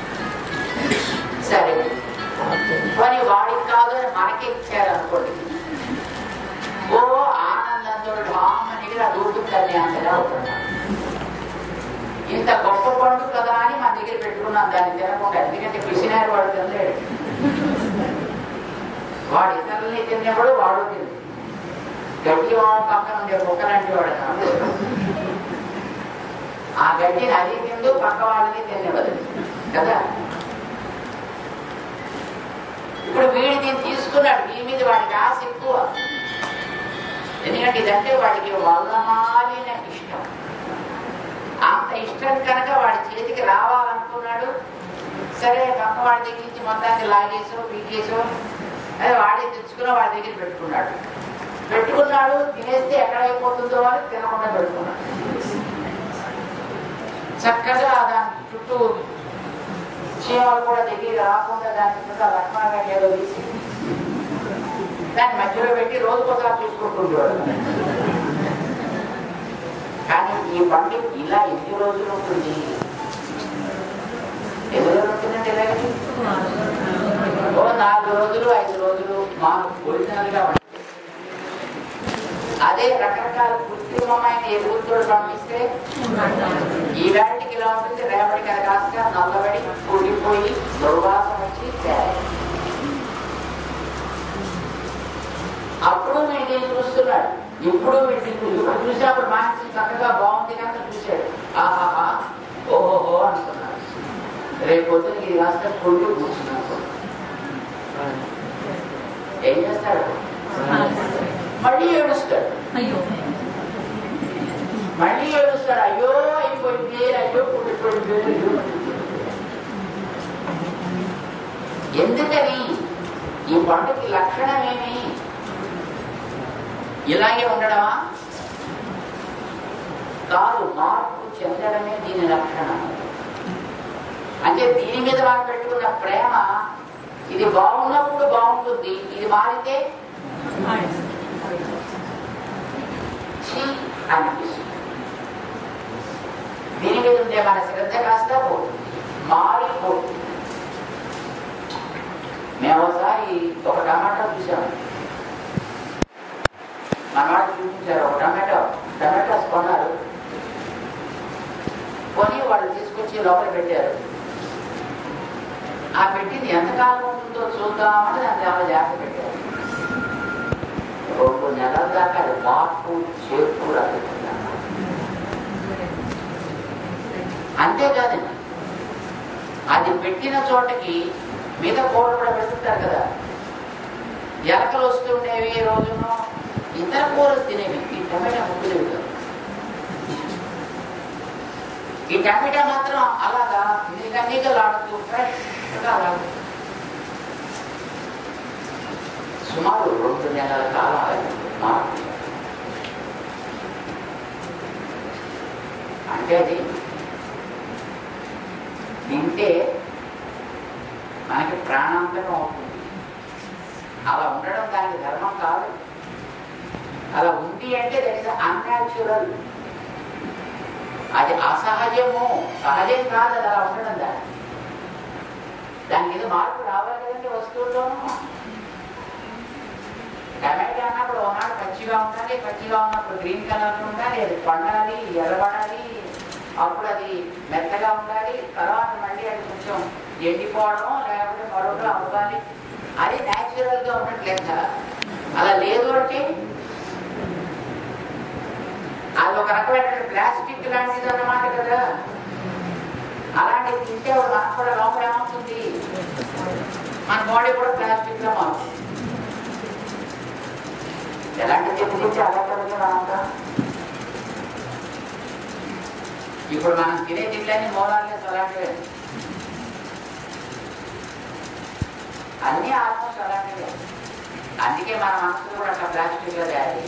సరే మరి వాడికి కాదు అని మనకే ఇచ్చారనుకోండి, ఓ ఆనందంతో ఢామని దూకుందని అంతగా అవుతున్నాం. ఇంత గొప్ప పండు కదా అని మన దగ్గర పెట్టుకున్నాం దాన్ని తినకుండా, ఎందుకంటే పిసినారు వాడు తినలేడు, వాడు ఇతరులని తిన్నప్పుడు వాడు తింది, గడ్డి పక్కన ఉండే కుక్కలాంటి వాడు ఆ గడ్డిని అది తిందు పక్క వాళ్ళని తినేవద్దు కదా. ఇప్పుడు వీడి దీన్ని తీసుకున్నాడు, వీడి మీద వాడికి ఆశ ఎక్కువ, ఎందుకంటే ఇదంటే వాడికి వల్లమాలిన ఇష్టం. అంత ఇష్టం కనుక వాడి చేతికి రావాలనుకున్నాడు. సరే పక్క వాడి దగ్గర నుంచి మొత్తాన్ని లాగేసో పీకేసో అదే వాడే తెచ్చుకుని వాడి దగ్గర పెట్టుకున్నాడు. తినేస్తే ఎక్కడైపోతుందో అని తినకుండా పెట్టుకున్నాడు. చక్కగా దాని చుట్టూ చీమలు కూడా దగ్గర రాకుండా దాని చుట్టూ లక్ష్మణంగా ఏదో తీసి దాన్ని మధ్యలో పెట్టి రోజుకోసారి చూసుకుంటుండేవాడు. కానీ ఈ పండు ఇలా ఎన్ని రోజులు ఉంటుంది, ఎన్ని రోజులు ఉంటుందంటే ఇలాగే ఓ 4 రోజులు 5 రోజులు మాకు ఒరిజినల్ గా ఉంటుంది. అదే రకరకాల కృత్రిమమైన ఎరువులతో పంపిస్తే ఈ వేటికి ఇలా ఉంటుంది, రేపటికి అది కాస్త నల్లబడి కుడిపోయి దుర్వాసన వచ్చి అప్పుడు వీటిని చూస్తున్నాడు. ఇప్పుడు వీటిని చూసినప్పుడు మానసి చక్కగా బాగుంది కనుక చూశాడు, ఆహాహా ఓహోహో అనుకున్నాడు. రేపు పొద్దున ఇది కాస్త కొడుకు కూర్చున్నాడు, ఏం చేస్తాడు, మళ్ళీ ఏడుస్తాడు. మళ్ళీ ఏడుస్తాడు, అయ్యో అయిపోయింది, అయ్యో పుట్టిపోయింది. ఎందుకని? ఈ పండుకి లక్షణం ఏమి? ఇలాగే ఉండడమా? కాదు, మార్పు చెందడమే దీని లక్షణం. అంటే దీని మీద మనం పెట్టుకున్న ప్రేమ ఇది బాగున్నప్పుడు బాగుంటుంది, ఇది మారితే అనిపిస్తుంది. దీని మీద ఉండే మన శ్రద్ధ కాస్త పోతుంది, మారిపోతుంది. మేము ఒకసారి ఒక టమాటా చూసాము, మన వాళ్ళు చూపించారు. ఒక టమాటాస్ కొన్నారు, కొని వాళ్ళు తీసుకొచ్చి లోపల పెట్టారు. ఆ పెట్టింది ఎంతకాలం ఉంటుందో చూద్దామని దాన్ని చాలా జాగ్రత్త పెట్టారు. 2 నెలల దాకా అది మార్పు చేర్పు రాలేదు. అంతేకాదండి, అది పెట్టిన చోటకి మీద కూరలు కూడా పెడుతుంటారు కదా, ఎలకలు వస్తుండేవి రోజును, ఇతర కూరలు తినేవి, ఈ టమాటా ముక్కులేవి కదా. ఈ టమాటా మాత్రం అలాగా నిగనిగలాడుతూ ఫ్రెష్గా అలాగే సుమారు 2 నెలల కాలం మార్పు. అంటే అది తింటే మనకి ప్రాణాంతకం అవుతుంది. అలా ఉండడం దానికి ధర్మం కాదు. అలా ఉంది అంటే దట్ ఇస్ అన్యాచురల్. అది అసహజము, సహజం కాదు అది అలా ఉండడం. దాని మీద మార్పు రావాలి కదండి వస్తువుల్లోనూ. టమాటా అన్నప్పుడు ఒకనాడు పచ్చిగా ఉండాలి, పచ్చిగా ఉన్నప్పుడు గ్రీన్ కలర్ ఉండాలి, అది పండాలి, ఎర్రబడాలి, అప్పుడు అది మెత్తగా ఉండాలి, తర్వాత మళ్ళీ అది కొంచెం ఎండిపోవడం లేకపోతే మరొకటి అవ్వాలి. అది న్యాచురల్ గా ఉన్నట్లేదు. అలా లేదు అంటే అది ఒక రకమైన ప్లాస్టిక్ లాంటిది అన్నమాట కదా. అలాంటిది తింటే మనకు కూడా లోపల ఏమవుతుంది, మన బాడీ కూడా ప్లాస్టిక్ గా మారుతుంది. ఎలాంటి తిండి తింటే అలా కలిగే మనంతా. ఇప్పుడు మనం తినే తిండి మూలాలే అలాంటివే, అన్నీ ఆల్మోస్ట్ అలాంటివే. అందుకే మన మనసు కూడా అట్లా ప్లాస్టిక్ గా తయారు.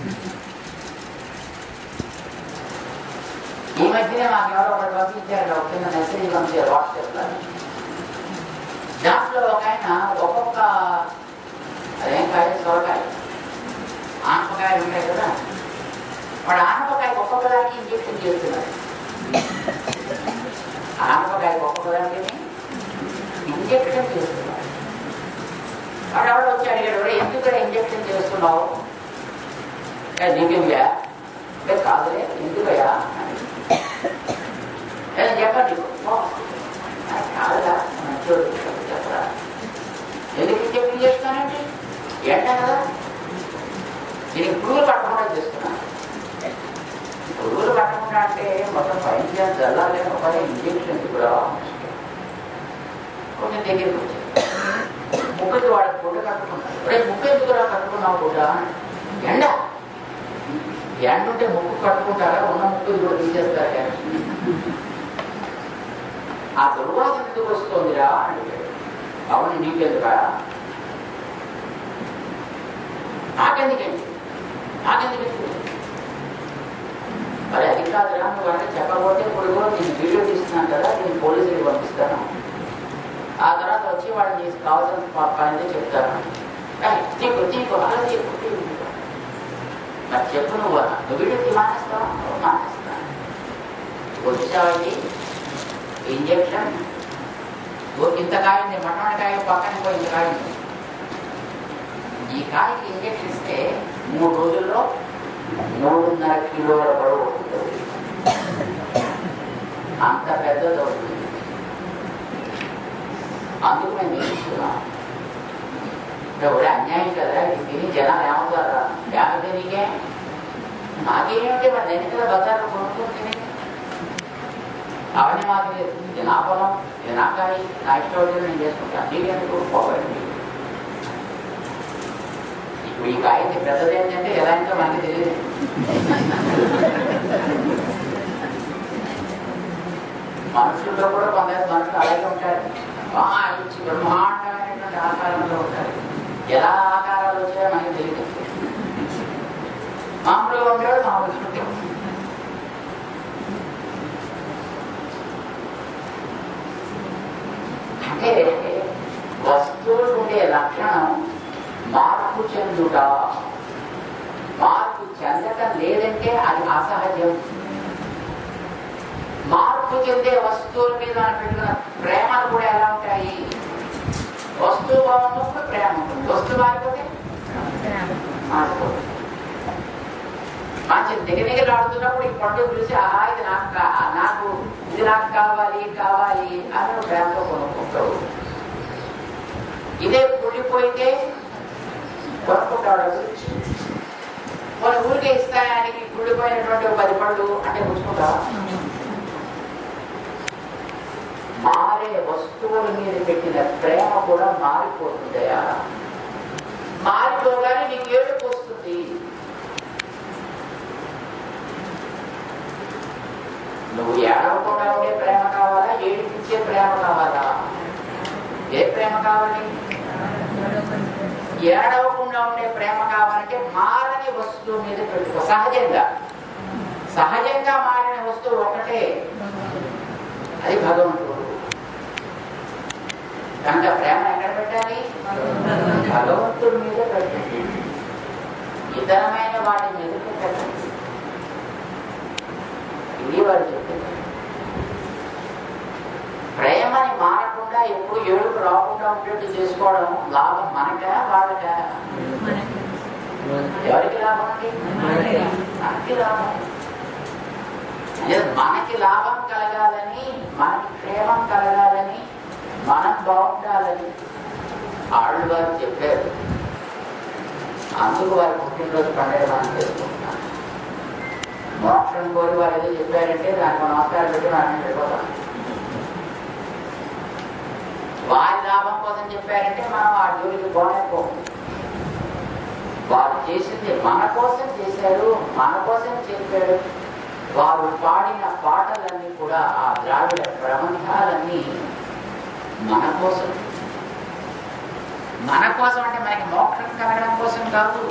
ఈ మధ్యనే మాకు ఎవరో ఒకటి పంపించారు, ఒక చిన్న మెసేజ్ పంపించారు వాట్సాప్ లో. దాంట్లో ఒక ఆయన ఒక్కొక్క అదేం కాయ సొరకాయ ఆనపకాయలు ఉంటాయి కదా, వాడు ఆనపకాయ ఒక్కొక్కదానికి ఇంజక్షన్ చేస్తున్నారు. ఆనపకాయ ఒక్కొక్కదానికి ఇంజక్షన్ చేస్తున్నారు. వాడు ఎవడో వచ్చి అడిగాడు, ఎందుకు ఇంజక్షన్ చేస్తున్నావు? నీకేమియా? కాదులే, ఎందుకయ్యా చెప్పండి. కాదురా మంచోడు చెప్పరా, ఎందుకు ఇంజక్షన్ చేస్తున్నానండి? ఎండ కదా, దీనికి పురుగులు పట్టకుండా చేస్తున్నా. పురుగులు పట్టకుండా అంటే మొత్తం పైన జల్లాలి, ఒక ఇంజక్షన్ కూడా కొంచెం దగ్గరికి వచ్చాయి. ముక్కకి వాడికి గుడ్డ కట్టుకున్నాడు. రేపు ముక్క ఎందుకురా కట్టుకున్నావు గుడ్డ? ఎండ ఉంటే ముక్కు కట్టుకుంటారా? ఉన్న ముక్కు కూడా తీసేస్తారా? ఆ దుర్వాసన ఎందుకు వస్తుందిరా అంటే, అవును నీకెందుకా? నాకెందుకండి, నాకెందుకండి? మరి అది కాదురా, నువ్వు అంటే చెప్పకపోతే ఇప్పుడు కూడా నేను వీడియో తీస్తున్నాను కదా, నేను పోలీసులకు పంపిస్తాను. ఆ తర్వాత వచ్చి వాడు నీకు కావాల్సిన పని చెప్తాను. తీకు తీకు అలా తీకు తీకు. మరి చెప్పు, నువ్వు వీడియోకి మానేస్తావా? మానేస్తా. వచ్చావండి ఇంజక్షన్ ఇంత కాయండి, మటన్ కాయ పక్కన పోయి ఇంత కాయండి. ఈ కాయకి ఇంజక్షన్ ఇస్తే 3 రోజుల్లో 3.5 కిలోల బరువు అవుతుంది. అంత పెద్దది అవుతుంది. అందుకు మేము నేర్చుకున్నాం. ఒరే అన్యాయం కదా, ఇది తిని జనాలు ఏమవుతారా? లేకపోతే నీకే నాకేమిటి, మరి నేను కదా బజార్లో కొనుక్కొని తిని అవన్నీ మాకు లేదు. ఇది నా పొలం, ఇది నా కాయ, నా ఇష్టం నేను చేసుకుంటాను. నీకెందుకు పోకండి. ఇప్పుడు ఈ కాయ పెద్దది ఏంటంటే ఎలా ఏంటో మనకి తెలియదు. మనుషుల్లో కూడా కొందరు మనుషులు అలాగే ఉంటారు. మంచి బ్రహ్మాండమైనటువంటి ఆకారంలో ఉంటారు. ఎలా ఆకారాలు వచ్చాయో మనకి తెలియదు. మామూలుగా ఉండేవాడు మామూలు ఉంటాడు. అంటే వస్తువులు ఉండే లక్షణం మార్పు చెందుట. మార్పు చెందటం లేదంటే అది అసహజం. మార్పు చెందే వస్తువుల మీద పెట్టుకున్న ప్రేమలు కూడా ఎలా ఉంటాయి? వస్తువు బాగున్నప్పుడు ప్రేమ ఉంటుంది, వస్తువు మారిపోతే మారిపోతుంది. మంచి దిగదిగలాడుతున్నప్పుడు ఈ పండుగ చూసి ఆహా ఇది నాకు ఇది నాకు కావాలి కావాలి అని ప్రేమతో కొనుక్కుంటాడు. ఇదే కుళ్ళిపోయితే కొనుక్కుంటాడు. మన ఊరికే ఇస్తాయానికి కుళ్ళిపోయినటువంటి 10 పళ్ళు అంటే పుచ్చుకుంటా. మారే వస్తువుల మీద పెట్టిన ప్రేమ కూడా మారిపోతుందయా. మారిపోగానే నీకు ఏడుపు వస్తుంది. నువ్వు ఏడవకుండా ఉండే ప్రేమ కావాలా, ఏడిపించే ప్రేమ కావాలా? ఏ ప్రేమ కావాలి? ఏడవకుండా ఉండే ప్రేమ కావాలంటే మారని వస్తువు మీద పెట్టుకో. సహజంగా మారిన వస్తువు ఒకటే, అది భగవంతుడు. కనుక ప్రేమ ఎక్కడ పెట్టాలి? భగవంతుడి మీద పెట్టండి, ఇతరమైన వాటి మీద పెట్టండి. ఇది వారు చెప్పింది. ప్రేమని మారకుండా ఎప్పుడు ఏడుపు రాకుండా ఉండేట్టు చేసుకోవడం లాభం మనకా వాళ్ళకా? ఎవరికి లాభం అండి? మనకి లాభం. మనకి లాభం కలగాలని, మనకి క్షేమం కలగాలని, మనం బాగుండాలని ఆళ్ళు వారు చెప్పారు. అందుకు వారి పుట్టినరోజు పండుగ మనం చేసుకుంటున్నాం. మోక్షం కోరి వారు ఏదో చెప్పారంటే దానికి నమస్కారం పెట్టి మనం వెళ్ళిపోతాం. వారి లాభం కోసం చెప్పారంటే మనం ఆ జోలికి పోలేకపోం. వారు చేసింది మన కోసం చేశారు, మన కోసం చెప్పారు. వారు పాడిన పాటలన్నీ కూడా, ఆ ద్రావిడ ప్రబంధాలన్నీ మన కోసం. మన కోసం అంటే మనకి మోక్షం కలగడం కోసం కాదు,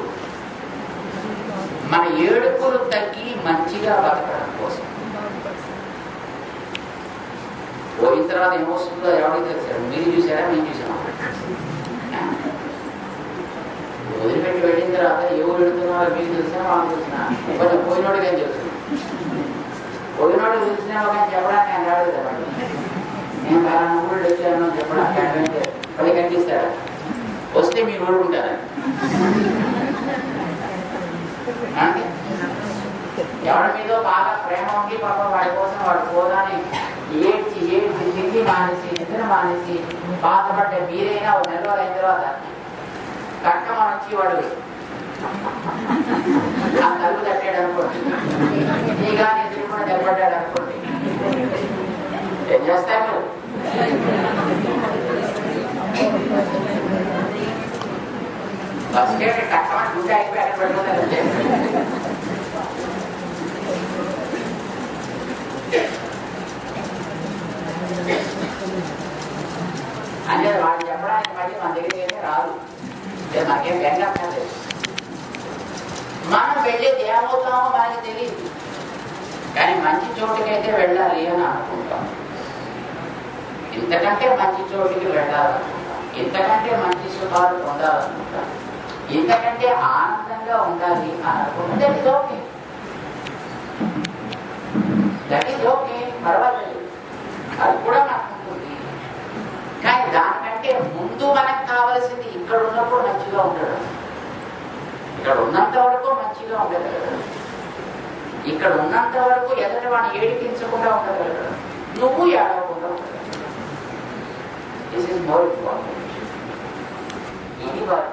మన ఏడుపులు తగ్గి మంచిగా బతకడం కోసం. పోయిన తర్వాత ఏమొస్తుందో ఎవరికి తెలిసారు? మీరు చూసారా? మేము చూసామా? వదిలిపెట్టి వెళ్ళిన తర్వాత ఎవరు వెళుతున్నారో మీకు తెలిసినా వాళ్ళకి తెలిసినా, కొంచెం పోయినోడికి ఏం తెలుసు. పోయినోడికి తెలిసినా ఒక చెప్పడానికి ఆయన రాడు కదా. నేను పలానా ఊళ్ళు వచ్చాను చెప్పడానికి పది కనిపిస్తారా? వస్తే మీరు ఊరుకుంటారా? ఎవరి మీదో బాగా ప్రేమ ఉండి పాప వాడి కోసం వాడు పోదాని ఏడ్చి తిరిగి మానేసి నిద్ర మానేసి బాధపడ్డ మీరైనా ఒక నెల రోజులు అయిన తర్వాత కట్టమని వచ్చి వాడు ఆ తలుపు తట్టాడు అనుకోండి, నీగా ఎదురు కూడా నిలబడ్డాడు అనుకోండి, ఏం చేస్తారు? ఫస్ట్ కట్టమని గుడ్డ అయిపోయి అక్కడ పెట్టుకుంటారు. అంటే వాళ్ళు చెప్పడానికి మళ్ళీ మన దగ్గరికి ఏమీ రాదు, మనకేం బెంగలేదు. మనం వెళ్ళేది ఏమవుతామో మనకి తెలియదు, కానీ మంచి చోటుకైతే వెళ్ళాలి అని అనుకుంటాం. ఇంతకంటే మంచి చోటుకి వెళ్ళాలనుకుంటాం, ఇంతకంటే మంచి సుఖాలు పొందాలనుకుంటాం, ఇంతకంటే ఆనందంగా ఉండాలి అని అనుకుంటాం. దట్ ఈజ్ ఓకే, పర్వాలేదు, అది కూడా మనకు ఉంటుంది. కానీ దానికంటే ముందు మనకు కావలసింది ఇక్కడ ఉన్నప్పుడు మంచిగా ఉండడం. ఇక్కడ ఉన్నంత వరకు మంచిగా ఉండగలగడం, ఇక్కడ ఉన్నంత వరకు ఎదుటి వాడిని ఏడిపించకుండా ఉండగలగడం, నువ్వు ఏడవకుండా ఉండగలగడం. This is more important. ఇది వారు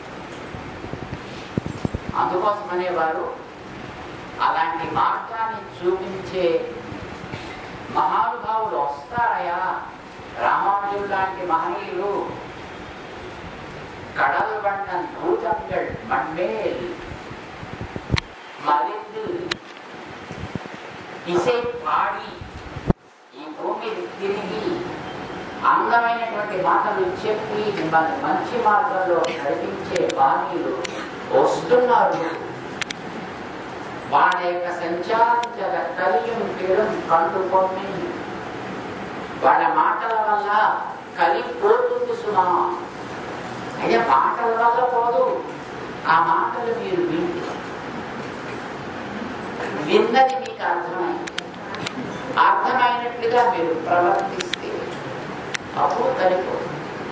అందుకోసమనే వారు అలాంటి మార్గాన్ని చూపించే మహానుభావులు వస్తారయా. రామానుజులు లాంటి మహనీయులు கடல் வண்ணன் பூதங்கள் மண்மேல் மலிந்து ఇసే పాడి ఈ భూమిని తిరిగి అందమైనటువంటి మాటలు చెప్పి మిమ్మల్ని మంచి మార్గంలో నడిపించే బాణీలు వస్తున్నారు. వాళ్ళ యొక్క సంచారించగ కలియం పేరు కంటుకొని వాళ్ళ మాటల వల్ల కలిపోతుంది సుమా. అయితే మాటల వల్ల పోదు, ఆ మాటలు మీరు విన్నది మీకు అర్థమైనట్లుగా మీరు ప్రవర్తిస్తే అప్పుడు కలిపోతుంది.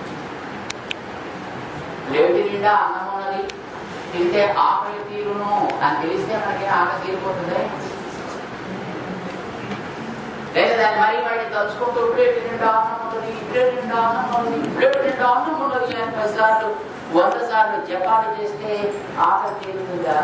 లేడి నిండా అన్నం ఉన్నది, తింటే ఆకలి తీరును అని తెలిస్తే మనకి ఆకలి తీరిపోతుంది. లేదా దాన్ని మరీ తలుచుకుంటూ ప్లేట్ నిండా అన్నం ఉన్నది, ప్లేట్ నిండా అన్నం ఉన్నది, ప్లేట్ నిండా అన్నం ఉన్నది అని 10 సార్లు 100 సార్లు జపాలు చేస్తే ఆకలి తీరుతుందా?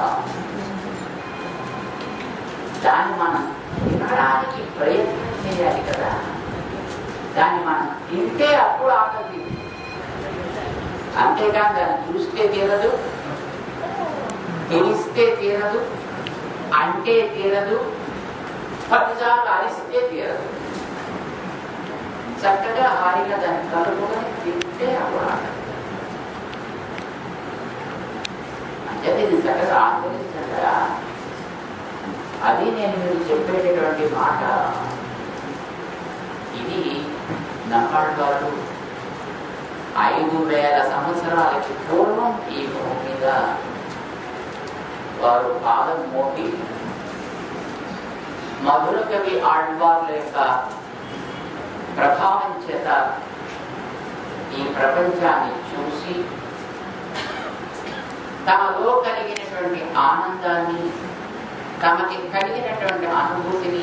దాన్ని మనం తినడానికి ప్రయత్నం చేయాలి కదా. దాన్ని మనం తింటే అప్పుడు ఆకలి తీరుతుంది. అంతేకాని దాన్ని చూస్తే తీరదు, తెలిస్తే తీరదు, అంటే తీరదు, 10 అరిస్తే తీరదు. చక్కగా హాయిగా దాన్ని కలుపుకొని తింటే అప్పుడు అంటే ఇది చక్కగా ఆచరించగా అది నేను మీరు చెప్పేటటువంటి మాట. ఇది నమ్మాళ్ళవారు 5000 సంవత్సరాలకి పూర్వం ఈ భూమి మీద వారు పాదం మోపి మధుర కవి ఆళ్వార్ల యొక్క ప్రభావం చేత ఈ ప్రపంచాన్ని చూసి తమలో కలిగినటువంటి ఆనందాన్ని, తమకి కలిగినటువంటి అనుభూతిని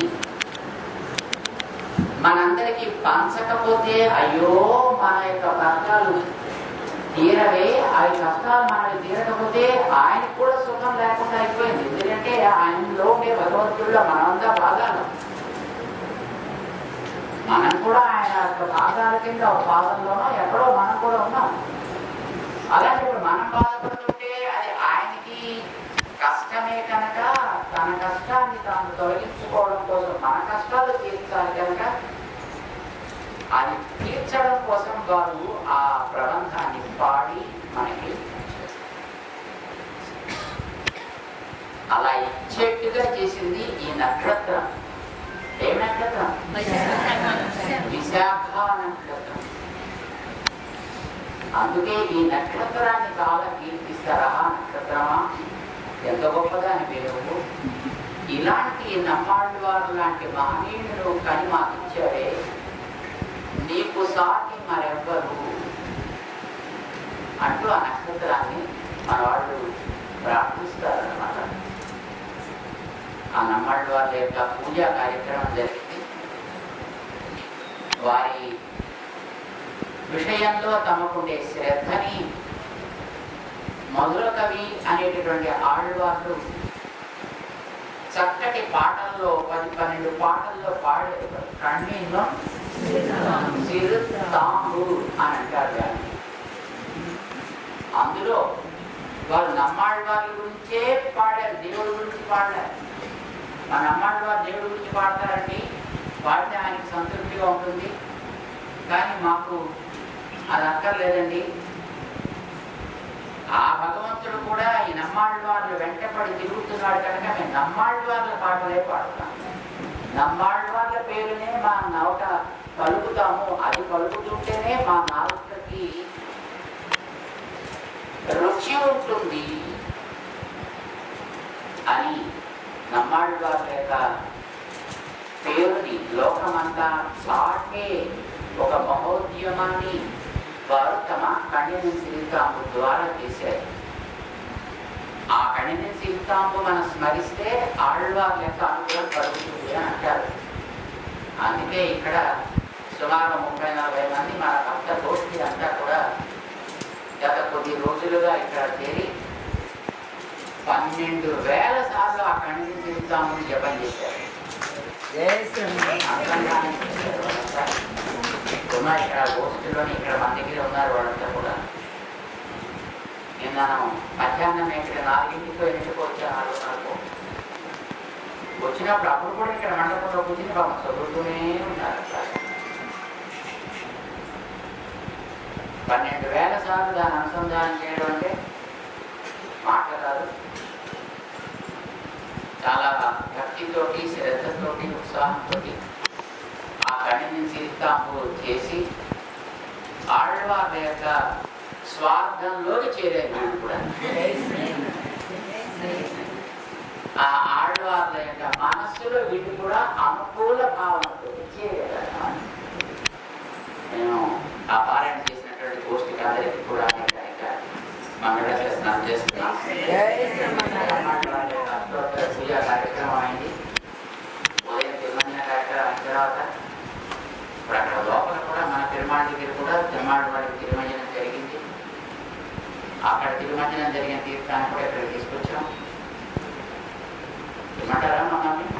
మనందరికీ పంచకపోతే అయ్యో మన యొక్క కష్టాలు తీరవే, ఆ కష్టాలు మనకి తీరకపోతే ఆయనకు కూడా సుఖం లేకుండా అయిపోయింది. ఎందుకంటే ఆయనలో ఉండే భగవంతుడిలో మనమంతా భాగాలు, మనం కూడా ఆయన యొక్క భాగాల కింద ఒక పాదంలోనో ఎక్కడో మనం కూడా ఉన్నాం. అలాంటి ఇప్పుడు మనం బాధపడుతుంటే అది ఆయనకి కష్టమే కనుక తన కష్టాన్ని తాను తొలగించుకోవడం కోసం మన కష్టాలు తీర్చాలి కనుక అది తీర్చడం కోసం వారు ఆ ప్రబంధాన్ని పాడి మనకి అలా ఇచ్చేట్టుగా చేసింది ఈ నక్షత్రం. ఏ నక్షత్రం? విశాఖ నక్షత్రం. అందుకే ఈ నక్షత్రాన్ని చాలా కీర్తిస్తారా, నక్షత్రమా ఎంత గొప్పదా అని పేరు. ఇలాంటి నమ్మాళ్ళవారు లాంటి మహనీయులు కని మాకు ఇచ్చారే, నీకు సాటి మరెవ్వరు అంటూ ఆ నక్షత్రాన్ని మన వాళ్ళు ప్రార్థిస్తారన్నమాట. ఆ నమ్మాళ్ళవారి యొక్క పూజా కార్యక్రమం జరిగింది. వారి విషయంలో తమకుండే శ్రద్ధని మధుర కవి అనేటటువంటి ఆళ్వార్లు చక్కటి పాటల్లో 10-12 పాటల్లో పాడారు. కన్నీలో సిరుతాంబు అని అంటారు కానీ అందులో వారు నమ్మాళ్ళవారి గురించే పాడారు, దేవుడి గురించి పాడారు. మా నమ్మాళ్ళవారు దేవుడి గురించి పాడతారండి, పాడితే ఆయనకి సంతృప్తిగా ఉంటుంది. కానీ మాకు అది అక్కర్లేదండి. ఆ భగవంతుడు కూడా ఈ నమ్మాళ్ళవార్లు వెంటపడి తిరుగుతున్నాడు కనుక మేము నమ్మాళ్ళవార్ల పాటలే పాడతాం. నమ్మాళ్ళవార్ల పేరునే మా నోట పలుకుతాము. అది పలుకుతుంటేనే మా నాలుకకి రుచి ఉంటుంది అని నమ్మాళ్ళవార్ల యొక్క పేరుని లోకమంతా చాటే ఒక మహోద్యమాన్ని వారు తమ కణ్యని సిరితాంబు ద్వారా చేశారు. ఆ కణ్యని సిరితాంబు మనం స్మరిస్తే ఆళ్వార్ల యొక్క అనుగ్రహం కలుగుతుంది అని అంటారు. అందుకే ఇక్కడ సుమారు 30-40 మంది మన భక్త గోష్ఠి అంతా కూడా గత కొద్ది రోజులుగా ఇక్కడ చేరి 12,000 సార్లు ఆ కణ్యని సిరితాంబుని జపం చేశారు. ఇక్కడ గోష్ఠిలోని ఇక్కడ మన దగ్గర ఉన్నారు వాళ్ళంతా కూడా. నిన్న మధ్యాహ్నం ఇక్కడ 4ంటికి 8ంటికి వచ్చాను. 4 వచ్చినప్పుడు అప్పుడు కూడా ఇక్కడ మండపంలో కూర్చుని బాబు చదువుతూనే ఉన్నారు. 12,000 సార్లు దాన్ని అనుసంధానం చేయడం అంటే మాటలు కాదు. చాలా భక్తితోటి, శ్రద్ధతోటి, ఉత్సాహంతో ఆ కణిని సిరితాంబు చేసి ఆళ్వార్ల యొక్క స్వార్థంలోకి చేరారు. వీళ్ళు కూడా ఆ ఆళ్వార్ల యొక్క మనస్సులో వీళ్ళు కూడా అనుకూల భావనతో చేరారు. నేను ఆ పారాయణ చేసినటువంటి గోష్ఠికి అందరికీ కూడా మంగళ చేస్తున్నాను. పూజా కార్యక్రమం అయింది. ఉదయం తిరుమల కార్యక్రమం అయిన తర్వాత ఇప్పుడు అక్కడ లోపల కూడా మన తిరుమల దగ్గర కూడా తిరుమల వారికి తిరుమంజనం జరిగింది. అక్కడ తిరుమంజనం జరిగిన తీర్థాన్ని కూడా ఇక్కడ తీసుకొచ్చాం. ఏమంటారా మమ్మల్ని?